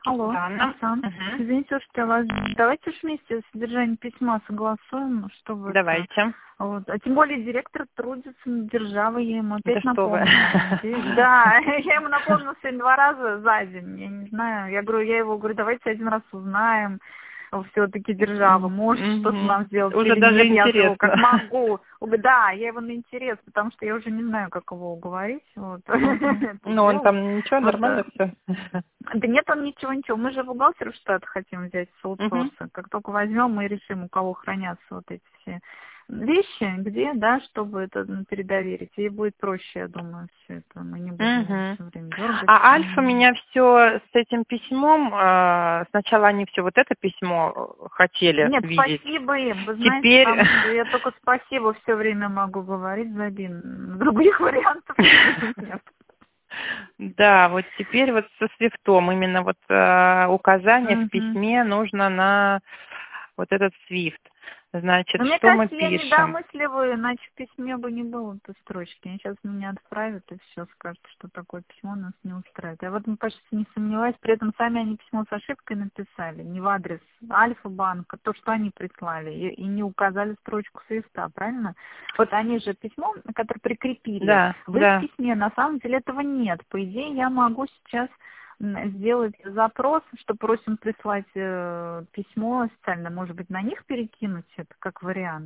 Алло, Да, Оксан. Извините, слушайте, давайте уж вместе содержание письма согласуем, что вы это... давайте. Вот. А тем более директор трудится над державой, я ему Да опять что вы. напомнила. Да, я ему напомнила сегодня 2 раза за день, я не знаю. Я его говорю, давайте один раз узнаем, все-таки держава может что-то нам сделать Уже или даже нет, я же его как интересно. могу. Да, я его на интерес, потому что я уже не знаю, как его уговорить. Вот. Ну, он там ничего, Вот, нормально все. да нет, он ничего. Мы же бухгалтеров штат хотим взять с аутсорса. Как только возьмем, мы решим, у кого хранятся вот эти все вещи, где, да, чтобы это передоверить. И будет проще, я думаю, все это. Мы не будем его все время дергать. А Альфа меня все с этим письмом, сначала они все вот это письмо хотели Нет, видеть. спасибо им. Вы знаете, Теперь... потому что я только спасибо все время могу говорить, Забин. Других вариантов нет. Да, вот теперь вот со свифтом именно вот указание в письме нужно на вот этот свифт. Значит, Но мне что мы кажется, я пишем? недомысливаю, иначе в письме бы не было этой строчки. Они сейчас меня отправят и все скажут, что такое письмо нас не устраивает. Я в этом почти не сомневаюсь. При этом сами они письмо с ошибкой написали, не в адрес Альфа-банка, то, что они прислали, и не указали строчку свифта, правильно? Вот они же письмо, которое прикрепили, Да, в их да. письме на самом деле этого нет. По идее, я могу сейчас сделать запрос, что просим прислать письмо официально, может быть, на них перекинуть это как вариант.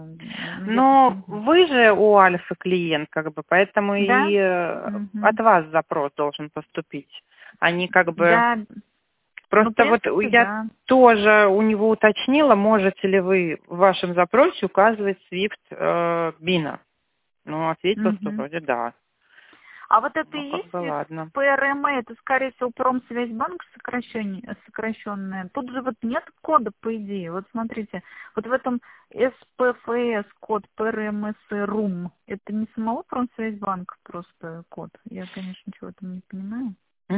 Но вы же у Альфы клиент, как бы, поэтому Да? и от вас запрос должен поступить. Они как бы... Да. Ну, в Просто вот принципе, я да. тоже у него уточнила, можете ли вы в вашем запросе указывать SWIFT Бина. Ну, ответил, что вроде да. А вот это Ну, и как есть бы ладно. ПРМ, это, скорее всего, Промсвязьбанк сокращенное. Тут же вот нет кода, по идее. Вот смотрите, вот в этом СПФС код ПРМС-РУМ, это не самого Промсвязьбанка просто код? Я, конечно, ничего в этом не понимаю.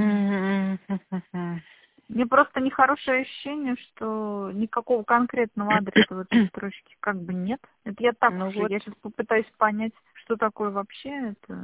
Мне просто нехорошее ощущение, что никакого конкретного адреса в этой строчке как бы нет. Это я так Ну уже, вот. я сейчас попытаюсь понять, что такое вообще это.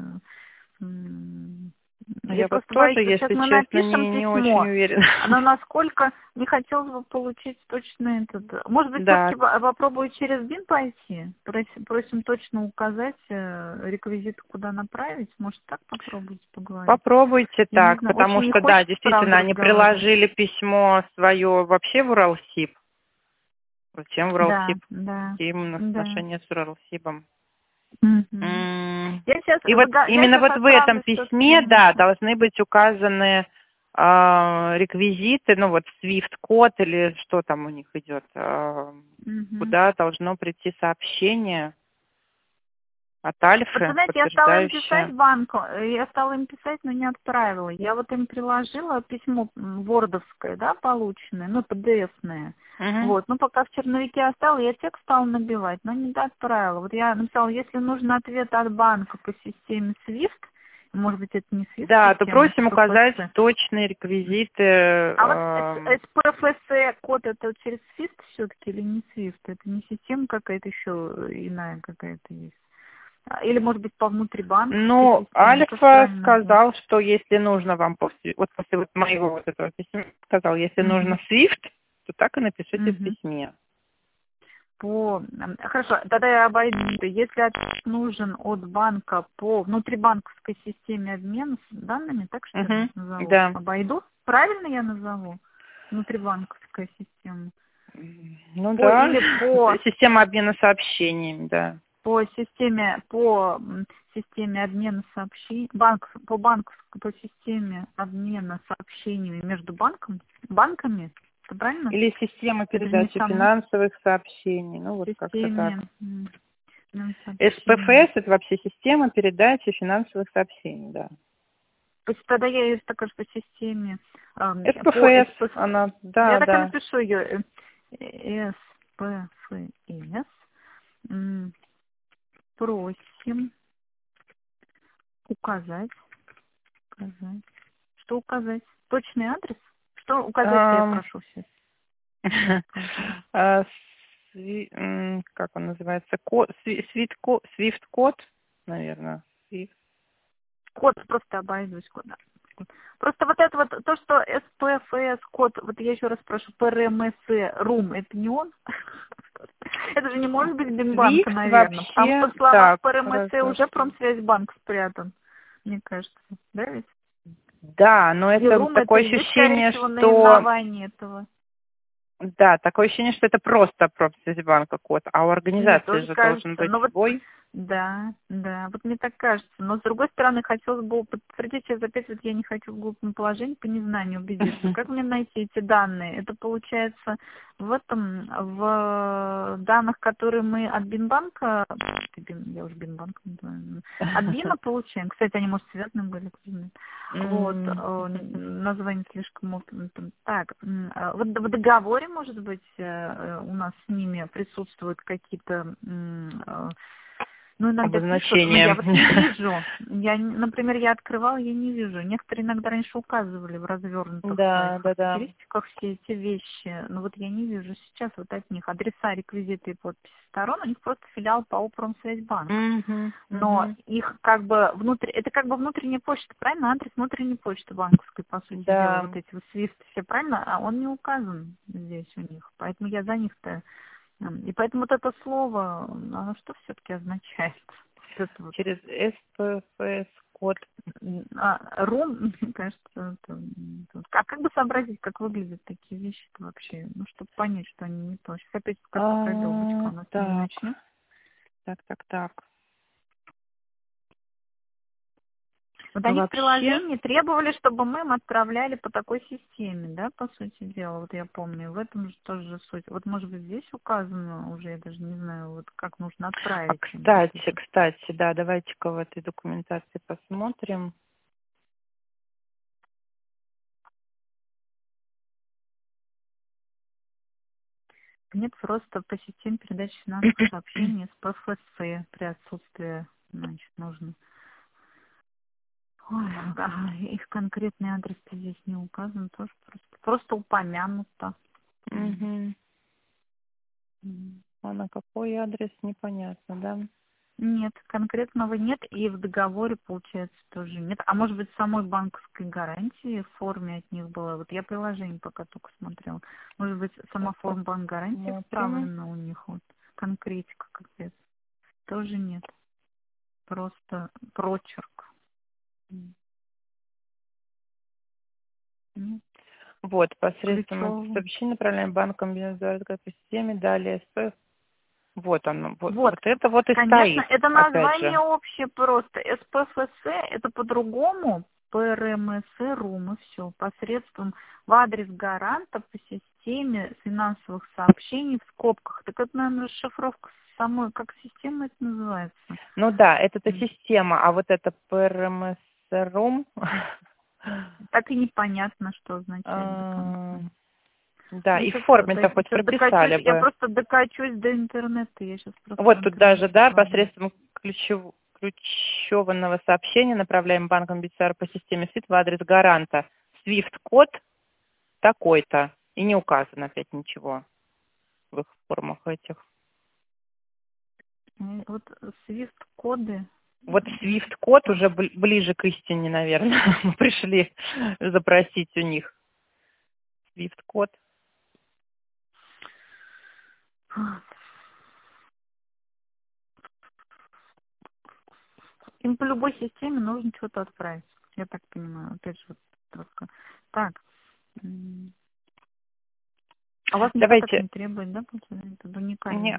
Я Я вот просто боюсь, тоже, что сейчас если мы честно, напишем не очень письмо, уверена. но насколько не хотелось бы получить точно этот... Может быть, Да, все-таки попробую через БИН пойти? Просим точно указать реквизиты, куда направить. Может, так попробовать поговорить? попробуйте Я не так, знаю, потому очень не что, да, хочется, действительно, правда, они разговаривать. приложили письмо свое вообще в Уралсиб. Зачем в Да, Уралсиб? да, Какие именно да. отношения с Уралсибом? Мгм. И вот Я именно сейчас вот в этом отправлю все-таки. письме, да, должны быть указаны реквизиты, ну вот SWIFT-код или что там у них идет, куда должно прийти сообщение от Вот вы Альфы, знаете, я стала им писать подтверждающее. банку, но не отправила. Я вот им приложила письмо вордовское, да, полученное, ну, PDF-ное. Мгм. Вот, ну, пока в черновике оставила, я текст стала набивать, но не отправила. Вот я написала, если нужен ответ от банка по системе SWIFT, может быть, это не Да, то SWIFT-система, просим а указать СПФС. точные реквизиты. А вот СПФС код это через SWIFT все-таки или не SWIFT? Это не система какая-то еще иная какая-то есть? Или, может быть, по внутрибанковской Ну, системе, как Альфа правильно будет? сказал, что если нужно вам после вот моего вот этого письма, сказал, если нужно Мгм. SWIFT, то так и напишите в Мгм. письме. Хорошо, тогда я обойду. Если ответ нужен от банка по внутрибанковской системе обмена с данными, так что ли Мгм. назову? Да. Обойду? Правильно я назову? Внутрибанковская система. Ну Или да. по Система обмена сообщениями, да. по системе обмена сообщений, по системе обмена сообщениями между банками, это правильно? Или система Это же не передачи само финансовых сообщений. Ну вот как-то так. системе сообщений. СПФС это вообще система передачи финансовых сообщений, да. То есть тогда я ее так по системе по СПФС, СПФ. она, Я да, так и да. напишу ее СПФС. Просим указать. Что указать? Точный адрес? Что указать-то я прошу сейчас? А, как он называется? Свифт-код, наверное. Код просто обойдусь куда. Просто вот это вот, то, что СПФС, код, вот я еще раз прошу, ПРМС, РУМ, это не он? Это же не может быть Бинбанка, Свифт наверное. Потому что вообще, в словах так, ПРМС хорошо. уже Промсвязьбанк спрятан, мне кажется. Да ведь? Да, но И это РУМ, это такое и есть, скорее ощущение, всего, что... наименование этого. Да, такое ощущение, что это просто Промсвязьбанка код, а у Мне организации тоже же должен кажется. быть Но вот, свой. да, вот мне так кажется. Но, с другой стороны, хотелось бы подтвердить, сейчас опять вот я не хочу в глупом положении по незнанию убедиться. Как мне найти эти данные? Это получается в данных, которые мы от Бинбанка, я уже Бинбанк называю, от Бина получаем. Кстати, они, может, связаны были. Вот, название слишком упомянутым. Так, вот в договоре, может быть, у нас с ними присутствуют какие-то, ну, иногда пишут, но я Обозначение. вот не вижу. Например, я открывала, я не вижу. Некоторые иногда раньше указывали в развернутых своих Да. характеристиках все эти вещи, но вот я не вижу сейчас вот от них адреса, реквизиты и подписи сторон, у них просто филиал ПАО Промсвязьбанк. Но их как бы это как бы внутренняя почта, правильно? Адрес внутренней почты банковской, по сути дела, вот эти вот свифты все, правильно? А он не указан здесь у них, поэтому я за них-то. И поэтому вот это слово, оно что все-таки означает? Вот это вот. Через СПФС код. РУМ, мне кажется, а как бы сообразить, как выглядят такие вещи вообще? Ну, чтобы понять, что они не то. Сейчас опять как пробелочка у нас не начнет. Так. Вот Ну, они в вообще, приложении требовали, чтобы мы им отправляли по такой системе, да, по сути дела, вот я помню, в этом же тоже суть. Вот, может быть, здесь указано уже, я даже не знаю, вот как нужно отправить. кстати, да, давайте-ка в этой документации посмотрим. Нет, просто по системе передачи финансовых сообщений с ПФС при отсутствии, значит, нужно. Ой, их конкретный адрес здесь не указан, тоже просто упомянуто. А на какой адрес, непонятно, да? Нет, конкретного нет, и в договоре, получается, тоже нет. А может быть, в самой банковской гарантии в форме от них было. Вот я приложение пока только смотрела. Может быть, сама форма банк гарантии вставлена у них, вот, конкретика какая-то. Тоже нет. Просто прочерк. Нет. Вот, посредством Ключевого. сообщений направляем банком по системе, далее СП. Вот оно, Вот, это вот и конечно, стоит, это опять название же. общее просто. СПФС это по-другому, ПРМС, РУМ и все. Посредством в адрес гаранта по системе финансовых сообщений в скобках. Так это, наверное, расшифровка самой, как система это называется. Ну да, это система, а вот это ПРМС-РУМ... Так и непонятно, что означает до конца. Да, Ну, и в сейчас форме-то хоть прописали я бы. просто докачусь до интернета. Я сейчас просто Вот в тут даже, интернете да, кладу. посредством ключевого сообщения направляем банком BCR по системе SWIFT в адрес гаранта. SWIFT-код такой-то. И не указано опять ничего в их формах этих. Вот SWIFT-коды. Вот SWIFT-код уже ближе к истине, наверное. Мы пришли запросить у них SWIFT-код. Им по любой системе нужно что-то отправить. Я так понимаю. Опять же, вот только. Так. А у вас никто так не требует, да, получается? Это уникальная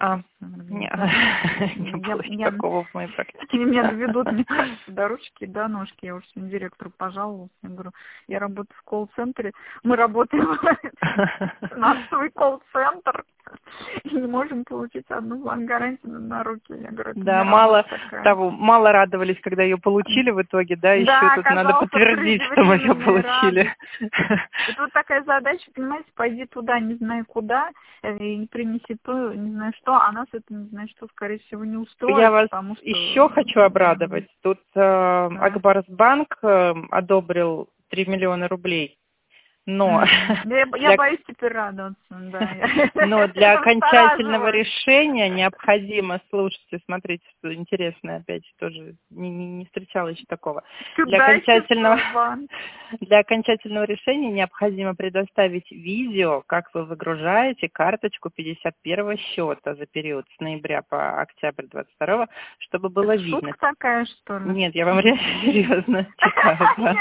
Не было такого в моей практике. Они меня доведут, мне кажется, до ручки, до ножки. Я уж сегодня директору пожаловалась. Я говорю, я работаю в колл-центре. Мы работаем финансовый колл-центр. И не можем получить одну бланк-гарантию на руки. Я говорю, да, мало радовались, когда ее получили в итоге, да, еще тут надо подтвердить, что мы ее получили. Это вот такая задача, понимаете, пойди туда, не знаю куда, и принеси то, не знаю что, а нас это, не знаю что, скорее всего, не устроит. Я вас еще хочу обрадовать. Тут Акбарсбанк одобрил 3 миллиона рублей Но Я боюсь теперь радоваться, да. но для окончательного решения необходимо, слушайте, смотрите, что интересно, опять тоже не встречала еще такого. Для окончательного решения необходимо предоставить видео, как вы выгружаете карточку 51-го счета за период с ноября по октябрь 22-го, чтобы было видно. Шутка такая, что ли? Нет, я вам реально серьезно читаю.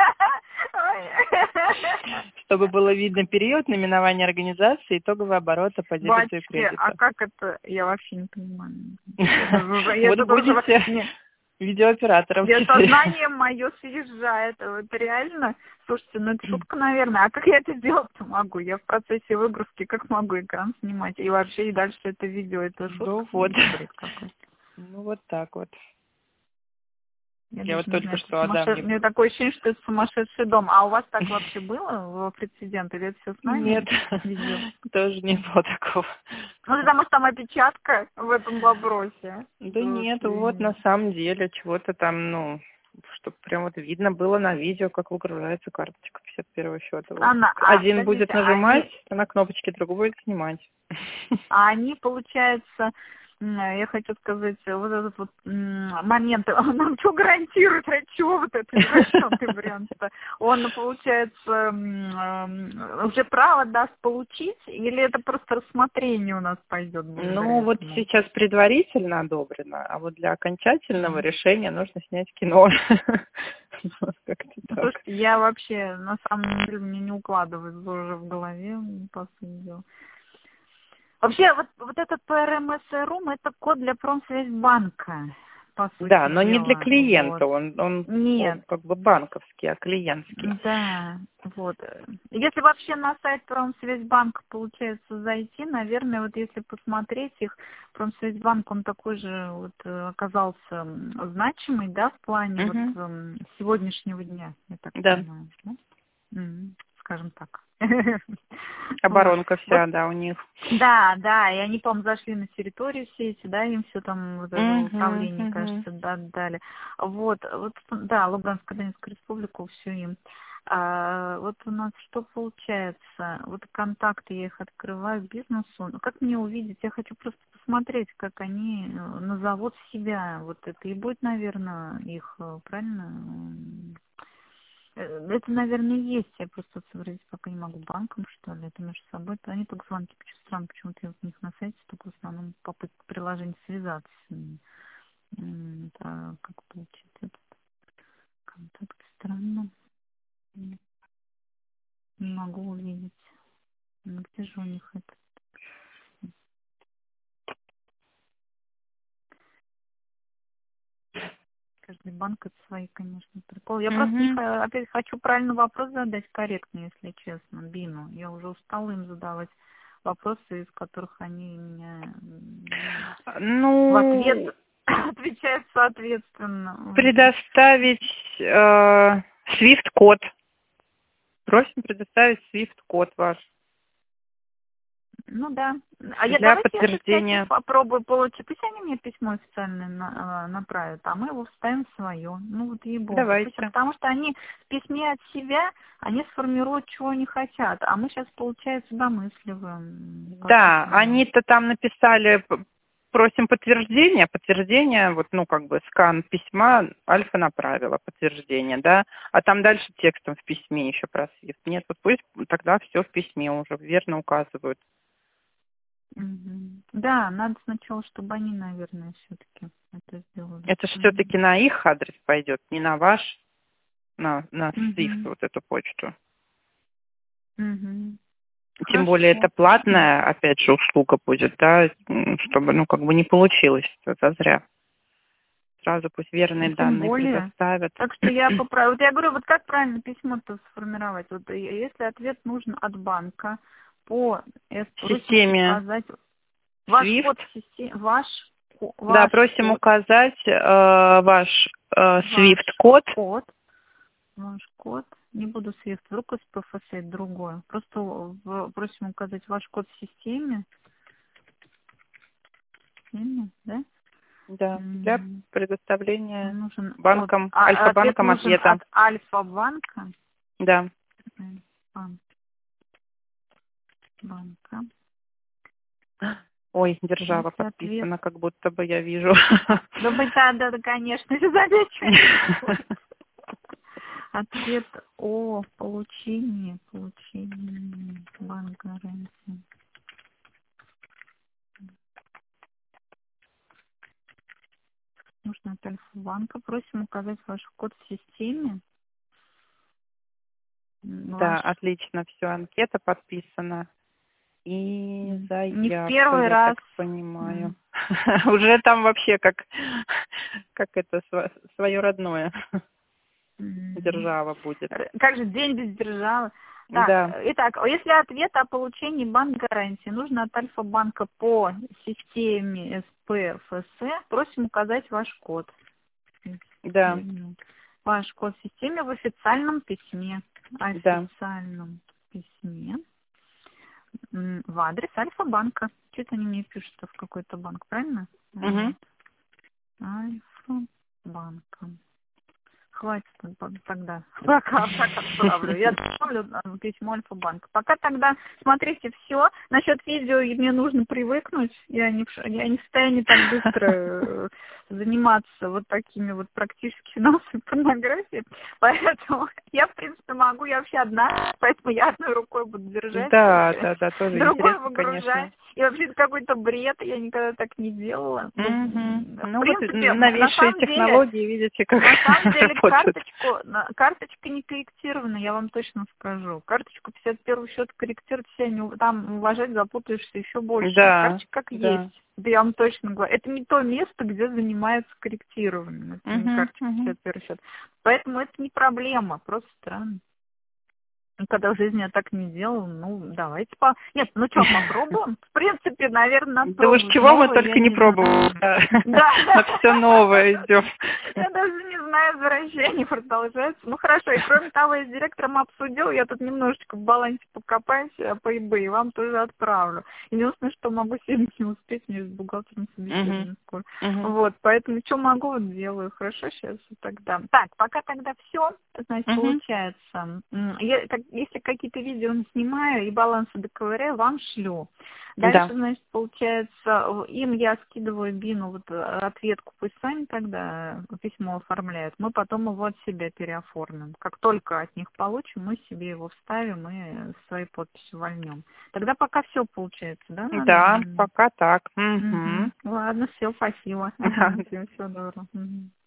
Чтобы было видно период наименования организации, итогового оборота по дебету и кредиту. А как это? Я вообще не понимаю. Вот будете видеооператором. Сознание мое съезжает. Вот реально. Слушайте, ну это шутка, наверное. А как я это делать-то могу? Я в процессе выгрузки как могу экран снимать? И вообще и дальше это видео, это шутка? Ну вот. Ну вот так вот. Я вот только что Адам... У меня такое ощущение, что это сумасшедший дом. А у вас так вообще было, прецедент? Или это все с нами? Нет, тоже не было такого. Ну, потому что там опечатка в этом вопросе. Да нет, вот на самом деле чего-то там, ну, чтобы прям вот видно было на видео, как выгружается карточка 51-го счета. Вот. Один будет нажимать на кнопочки, другой будет снимать. А они, получается... Я хочу сказать, вот этот вот момент, он нам что гарантирует, а что вот это извращенный вариант-то? Он, получается, уже право даст получить, или это просто рассмотрение у нас пойдет? Ну, вот сейчас предварительно одобрено, а вот для окончательного решения нужно снять кино. Слушайте, я вообще, на самом деле, мне не укладывается уже в голове, по сути дела. Вообще, вот этот ПРМС-РУМ – это код для Промсвязьбанка, по сути да, но дела. не для клиента, вот. он как бы банковский, а клиентский. Да, вот. Если вообще на сайт Промсвязьбанка получается зайти, наверное, вот если посмотреть их, Промсвязьбанк, он такой же вот оказался значимый, да, в плане вот сегодняшнего дня, я так понимаю, да? Скажем так. Оборонка вся, да, у них. Да, и они, по-моему, зашли на территорию все эти, да, им все там вот это управление, кажется, дали. Вот, да, Луганская Донецкая Республика, все им. Вот у нас что получается? Вот контакты, я их открываю к бизнесу. Ну, как мне увидеть? Я хочу просто посмотреть, как они назовут себя. Вот это и будет, наверное, их, правильно? Это, наверное, есть. Я просто сообразить пока не могу банком, что ли. Это между собой. Они только звонки. Странно, почему-то я у них на сайте только в основном попытка приложения связаться с ними. Это как получить этот контакт? Странно. Не могу увидеть. Ну, где же у них это? Каждый банк это свои, конечно, приколы. Я просто опять хочу правильный вопрос задать, корректно, если честно, Бину. Я уже устала им задавать вопросы, из которых они меня в ответ отвечают соответственно. Предоставить SWIFT-код. Просим предоставить SWIFT-код ваш. Ну да. А я для давайте подтверждения. Я попробую получить. Пусть они мне письмо официальное направят, а мы его вставим в свое. Ну вот ей-богу. Давайте. Потому что они в письме от себя, они сформируют, чего они хотят. А мы сейчас, получается, домысливаем. Да, они-то там написали, просим подтверждения. Подтверждение, вот, ну, как бы скан письма, Альфа направила подтверждение, да. А там дальше текстом в письме еще про SWIFT. Нет, вот пусть тогда все в письме уже верно указывают. Да, надо сначала, чтобы они, наверное, все-таки это сделали. Это же все-таки на их адрес пойдет, не на ваш, на SWIFT, вот эту почту. Тем более это платная, опять же, услуга будет, да, чтобы, ну, как бы не получилось это зря. Сразу пусть верные данные предоставят. Так что я поправлю. Вот я говорю, вот как правильно письмо-то сформировать? Вот если ответ нужен от банка по системе указать ваш код в системе, да, просим указать ваш SWIFT-код. Ваш код. Не буду SWIFT, вдруг из ПФС другое. Просто просим указать ваш код в системе. Да? Да, для предоставления нужен банком, Альфа-банком ответа. От Альфа-банка? Да. Банк. Банка. Ой, держава Если подписана, как будто бы я вижу. Да, конечно, замечу. Ответ о получении банк гарантии. Нужно от Альфа-банка. Просим указать ваш код в системе. Да, отлично, все, анкета подписана. И Не в заявка, первый я раз. так понимаю. Уже там вообще как это свое родное. Держава будет. Как же день без державы? Так, Да. итак, если ответ о получении банк гарантии нужно от Альфа-банка по системе СПФС, просим указать ваш код. Да. Ваш код в системе в официальном письме. Официальном письме. В адрес Альфа-банка. Что-то они мне пишут, что в какой-то банк, правильно? Угу. Альфа-банка. Хватит тогда. Пока отправлю. Я отправлю письмо Альфа-банка. Пока тогда, смотрите, все. Насчет видео мне нужно привыкнуть. Я не в состоянии так быстро заниматься вот такими вот практически финансовой порнографией. Поэтому я, в принципе, могу. Я вообще одна, поэтому я одной рукой буду держать. Да, тоже другой интересно, выгружать. конечно. И вообще это какой-то бред. Я никогда так не делала. Ну, В принципе, вот новейшие технологии, видите, как на самом деле работают. карточка не корректирована, я вам точно скажу. Карточку 51 счет корректировать себя, там уважать запутаешься еще больше. Да, Карточка как есть. Да я вам точно говорю. Это не то место, где занимаются корректированием. Это не карточка 51 счет. Поэтому это не проблема, просто странно. Когда в жизни я так не делала, давайте Нет, что, попробуем? В принципе, наверное, надо Да уж пробовать. чего мы Новое, только не пробовали. Да. На все новое идем. Я даже не знаю, возвращение продолжается. Ну хорошо, и кроме того, я с директором обсудила, я тут немножечко в балансе покопаюсь по eBay, вам тоже отправлю. Единственное, что могу сегодня не успеть, мне с бухгалтером собеседование скоро. Вот, поэтому что могу, вот делаю. Хорошо, сейчас тогда. Так, пока тогда все, значит, получается. Если какие-то видео не снимаю и балансы доковыряю, вам шлю. Дальше, значит, получается, им я скидываю Бину вот ответку, пусть сами тогда письмо оформляют. Мы потом его от себя переоформим. Как только от них получим, мы себе его вставим и своей подписью вольнем. Тогда пока все получается, да? Да, пока так. Ладно, все, спасибо. Всего доброго.